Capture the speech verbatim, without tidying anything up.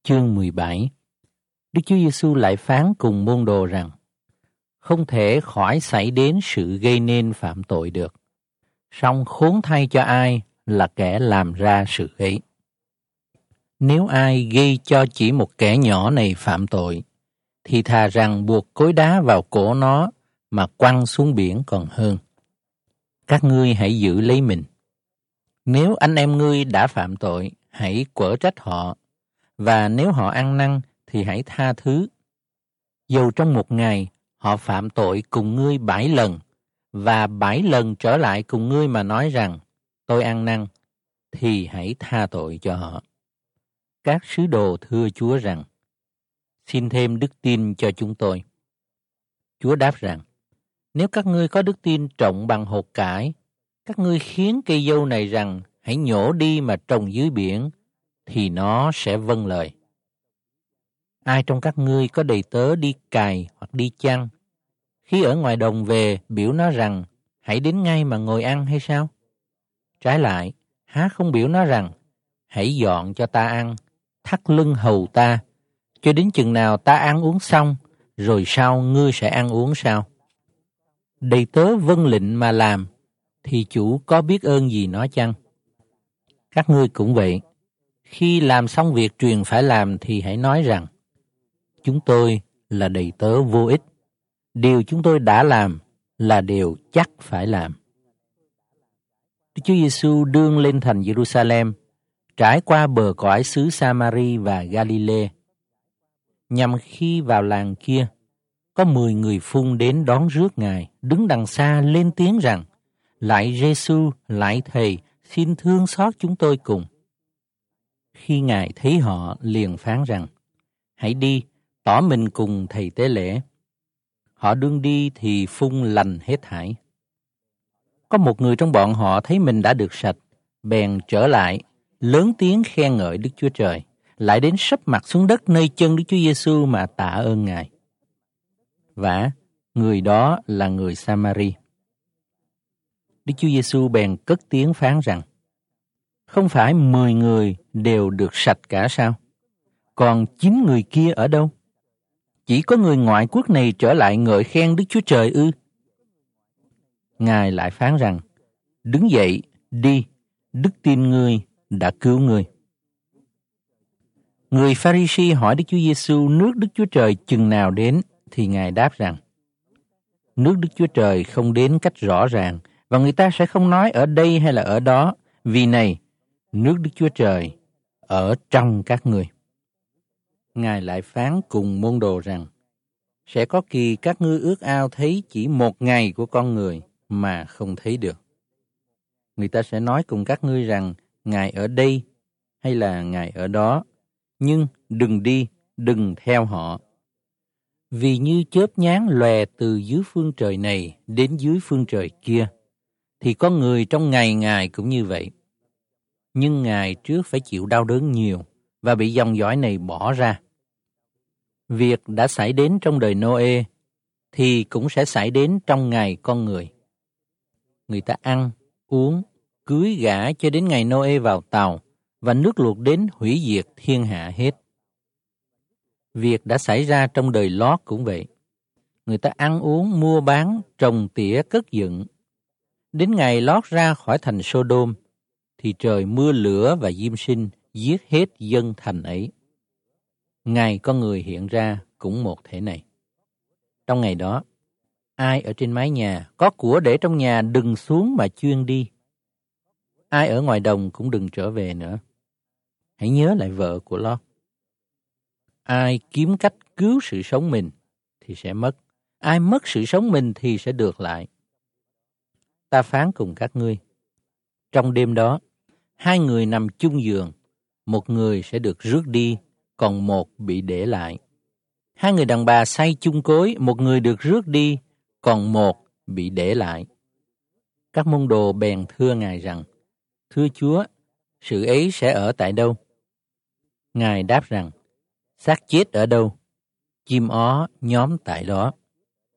Chương mười bảy. Đức Chúa Giêsu lại phán cùng môn đồ rằng: không thể khỏi xảy đến sự gây nên phạm tội được, song khốn thay cho ai là kẻ làm ra sự ấy. Nếu ai gây cho chỉ một kẻ nhỏ này phạm tội, thì thà rằng buộc cối đá vào cổ nó mà quăng xuống biển còn hơn. Các ngươi hãy giữ lấy mình. Nếu anh em ngươi đã phạm tội, hãy quở trách họ, và nếu họ ăn năn thì hãy tha thứ. Dầu trong một ngày họ phạm tội cùng ngươi bảy lần, và bảy lần trở lại cùng ngươi mà nói rằng tôi ăn năn, thì hãy tha tội cho họ. Các sứ đồ thưa Chúa rằng: xin thêm đức tin cho chúng tôi. Chúa đáp rằng: nếu các ngươi có đức tin trọng bằng hột cải, các ngươi khiến cây dâu này rằng hãy nhổ đi mà trồng dưới biển, thì nó sẽ vâng lời. Ai trong các ngươi có đầy tớ đi cày hoặc đi chăn, khi ở ngoài đồng về biểu nó rằng hãy đến ngay mà ngồi ăn hay sao? Trái lại, há không biểu nó rằng hãy dọn cho ta ăn, thắt lưng hầu ta, cho đến chừng nào ta ăn uống xong, rồi sau ngươi sẽ ăn uống sao? Đầy tớ vâng lệnh mà làm, thì chủ có biết ơn gì nó chăng? Các ngươi cũng vậy, khi làm xong việc truyền phải làm thì hãy nói rằng: chúng tôi là đầy tớ vô ích, điều chúng tôi đã làm là điều chắc phải làm. Đức Chúa Giêsu đương lên thành Jerusalem, trải qua bờ cõi xứ Sa-ma-ri và Ga-li-lê. Nhằm khi vào làng kia, có mười người phun đến đón rước Ngài, đứng đằng xa lên tiếng rằng: lạy Giêsu, lạy Thầy, xin thương xót chúng tôi cùng. Khi Ngài thấy họ, liền phán rằng: hãy đi, tỏ mình cùng thầy tế lễ. Họ đương đi thì phun lành hết thảy. Có một người trong bọn họ thấy mình đã được sạch, bèn trở lại, lớn tiếng khen ngợi Đức Chúa Trời, lại đến sấp mặt xuống đất nơi chân Đức Chúa Giêsu mà tạ ơn Ngài. Vả, người đó là người Sa-ma-ri. Đức Chúa Giêsu bèn cất tiếng phán rằng: không phải mười người đều được sạch cả sao? Còn chín người kia ở đâu? Chỉ có người ngoại quốc này trở lại ngợi khen Đức Chúa Trời ư? Ngài lại phán rằng: đứng dậy, đi, đức tin ngươi đã cứu ngươi. Người Pha-ri-si hỏi Đức Chúa Giêsu nước Đức Chúa Trời chừng nào đến, thì Ngài đáp rằng: nước Đức Chúa Trời không đến cách rõ ràng, và người ta sẽ không nói ở đây hay là ở đó, vì này, nước Đức Chúa Trời ở trong các ngươi. Ngài lại phán cùng môn đồ rằng: sẽ có kỳ các ngươi ước ao thấy chỉ một ngày của con người mà không thấy được. Người ta sẽ nói cùng các ngươi rằng Ngài ở đây hay là Ngài ở đó, nhưng đừng đi, đừng theo họ. Vì như chớp nháng lòe từ dưới phương trời này đến dưới phương trời kia, thì có người trong ngày Ngài cũng như vậy. Nhưng Ngài trước phải chịu đau đớn nhiều và bị dòng dõi này bỏ ra. Việc đã xảy đến trong đời Nô-ê thì cũng sẽ xảy đến trong ngày con người. Người ta ăn, uống, cưới gả cho đến ngày Nô-ê vào tàu và nước luộc đến hủy diệt thiên hạ hết. Việc đã xảy ra trong đời Lót cũng vậy. Người ta ăn uống, mua bán, trồng tỉa, cất dựng. Đến ngày Lót ra khỏi thành Sô-đôm thì trời mưa lửa và diêm sinh giết hết dân thành ấy. Ngày con người hiện ra cũng một thể này. Trong ngày đó, ai ở trên mái nhà, có của để trong nhà đừng xuống mà chuyên đi. Ai ở ngoài đồng cũng đừng trở về nữa. Hãy nhớ lại vợ của Lót. Ai kiếm cách cứu sự sống mình thì sẽ mất. Ai mất sự sống mình thì sẽ được lại. Ta phán cùng các ngươi, trong đêm đó, hai người nằm chung giường, một người sẽ được rước đi, còn một bị để lại. Hai người đàn bà say chung cối, một người được rước đi, còn một bị để lại. Các môn đồ bèn thưa Ngài rằng: thưa Chúa, sự ấy sẽ ở tại đâu? Ngài đáp rằng: xác chết ở đâu, chim ó nhóm tại đó.